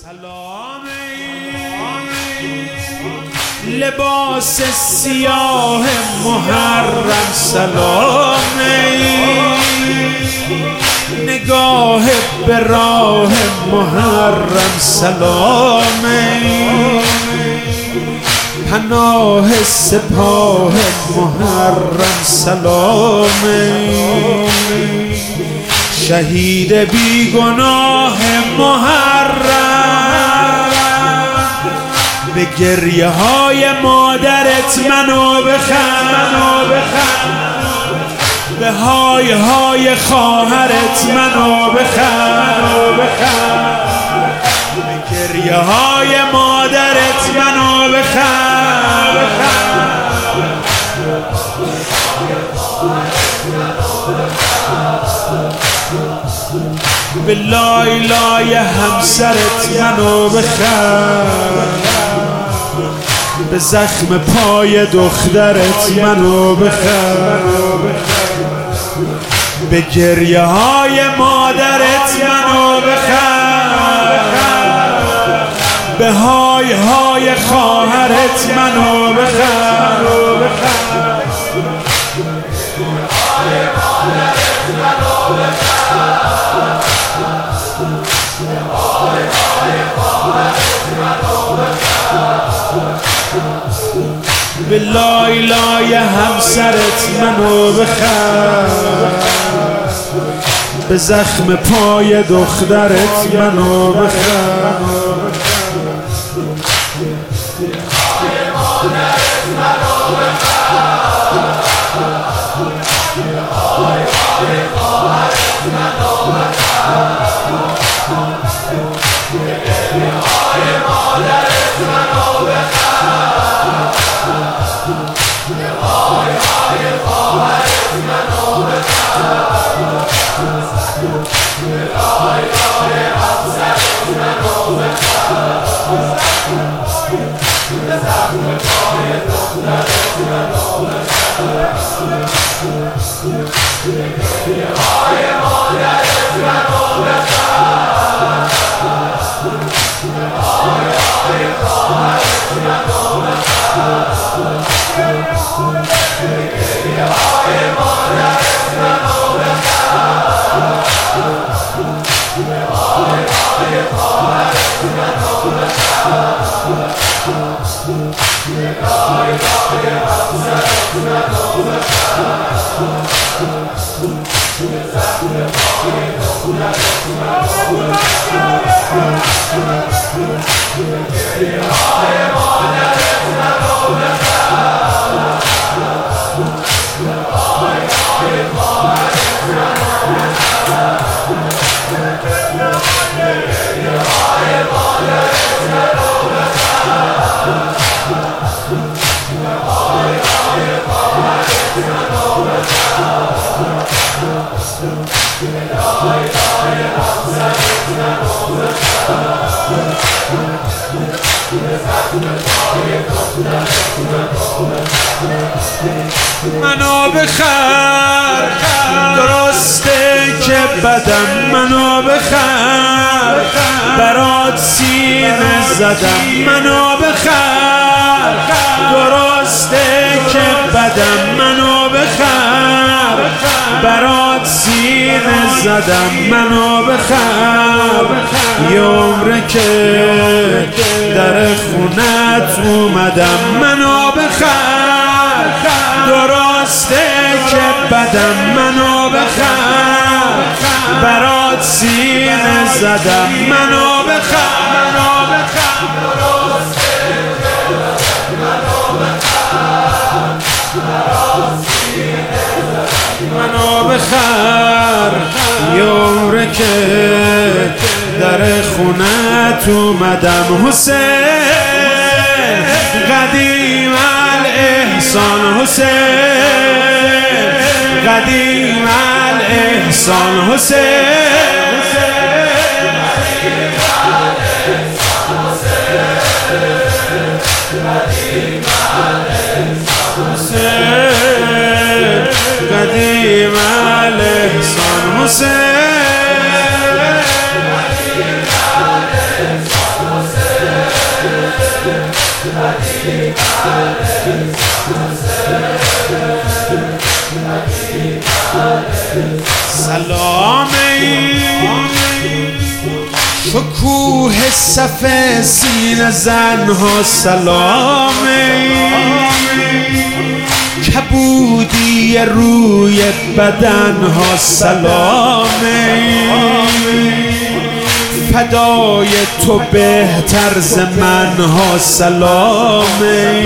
سلام لباس سیاه محرم، سلام نگاه به راه محرم، سلام پناه سپاه محرم، سلام شهید بیگناه محرم، به گریه های مادرت منو بخند، به های های خواهرت منو بخند، به گریه های مادرت منو بخند، به لای لای همسرت منو بخند، به زخم پای دخترت منو بخند، به گریه های مادرت منو بخند، به های های خواهرت منو بخند، به لای لای همسرت منو بخند، به زخم پای دخترت منو بخند، منو بخر، درسته که بدم، منو بخر، برات سینه زدم، منو بخر، درسته که بدم، منو بخر، برات سینه زدم، منو بخر، یه عمره که در خونت اومدم، منو بخر، درسته که بدم، منو بخر، برات سینه زدم، منو بخر، منو بخر، یه عمره که در خونت اومدم، حسین قدیم الاحسان، حسین قدیم الاحسان، حسین قدیم الاحسان، حسین کوه صف سینه زنها سلامه، کبودی روی بدنها سلامه، فدای تو بهتر ز منها سلامه،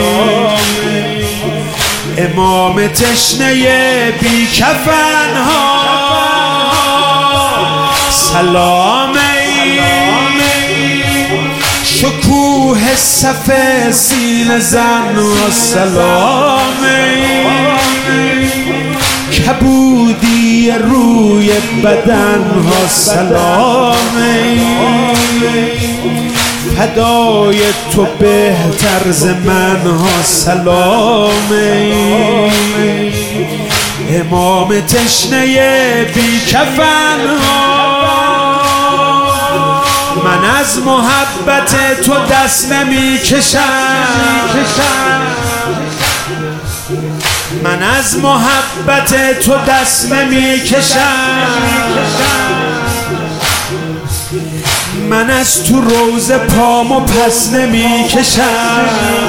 امام تشنه بی کفنها سلامه، شکوه صف سینه زنها سلامه، کبودی روی بدنها سلامه، فدای تو بهتر ز منها سلامه، امام تشنه بی کفنها، من از محبت تو دست نمی کشم، من از محبت تو دست نمی کشم، من از تو روز پامو پس نمی کشم،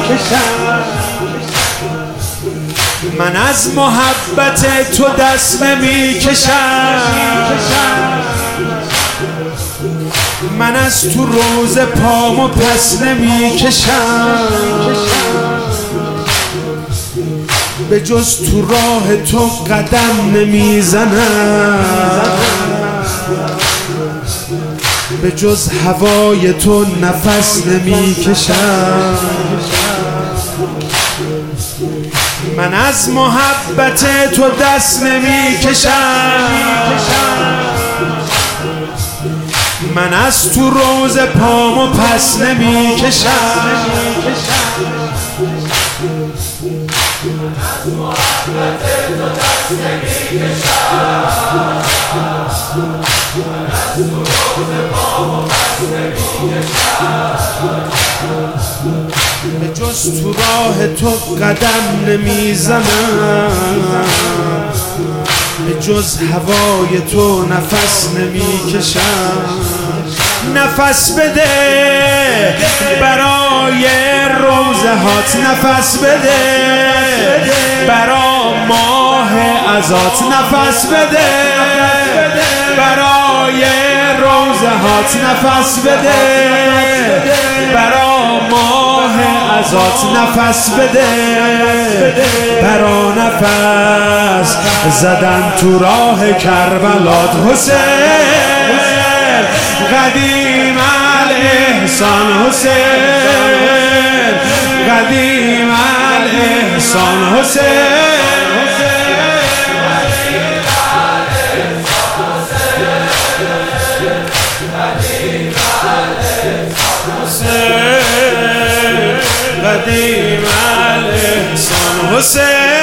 من از محبت تو دست نمی کشم، من از تو روز پامو پس نمی کشم، به جز تو راه تو قدم نمی زنم، به جز هوای تو نفس نمی کشم، من از محبت تو دست نمی کشم، من از تو روز پامو پس نمی کشم، از محبت تو دست نمی کشم، از تو روز پامو پس نمی کشم، به جز تو راه تو قدم نمی زنم، به جز هوای تو نفس نمی کشم، نفس بده برای روزهات، نفس بده برای ماه عزات، نفس بده برای روزهات، نفس بده برای ماه عزات، نفس بده برا نفس زدن تو راه کربلات، حسین قدیم الاحسان، حسین قدیم الاحسان، حسین قدیم الاحسان، حسین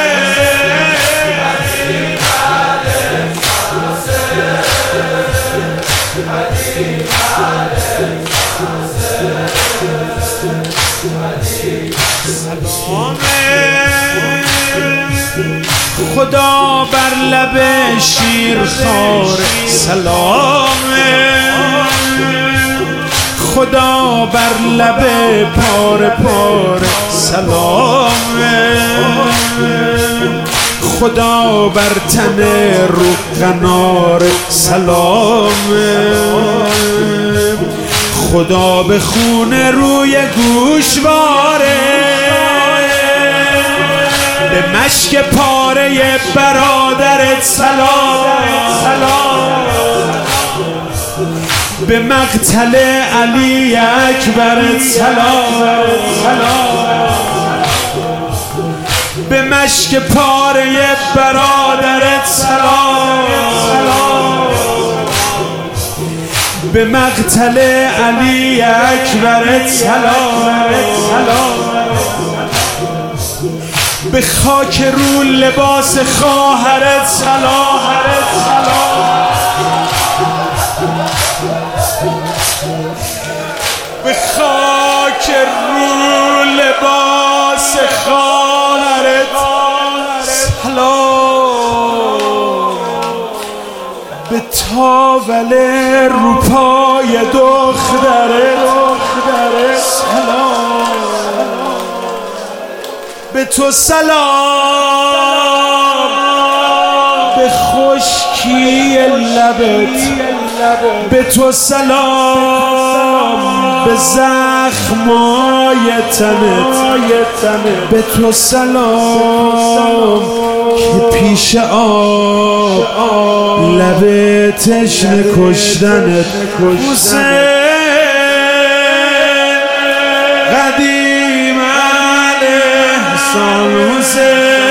خدا بر لب شیرخوار سلامه، خدا بر لب پاره پاره سلامه، خدا بر تن رو قنار سلامه، خدا به خون روی گوشواره، به مشک پاره برادرت سلام، به مقتل علی اکبرت سلام، به مشک پاره برادرت سلام، به مقتل علی اکبرت سلام، به خاک رو لباس خواهرت سلام، به خاک رو لباس خواهرت سلام، به تاو ولی رو پای دختره سلام به تو، سلام به خشکی لبت، به تو سلام به زخمای تنت، به تو سلام که پیش آب لب تشنه کشتنت. حسین قدیم علیه حسین، حسین